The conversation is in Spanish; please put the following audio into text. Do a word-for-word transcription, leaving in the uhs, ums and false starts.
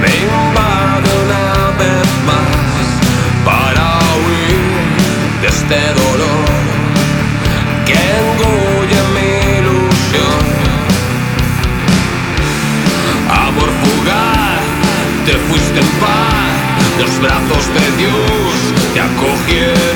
me invade una vez más para huir de este dolor que engulle mi ilusión. Amor fugaz, te fuiste en paz, los brazos de Dios te acogieron.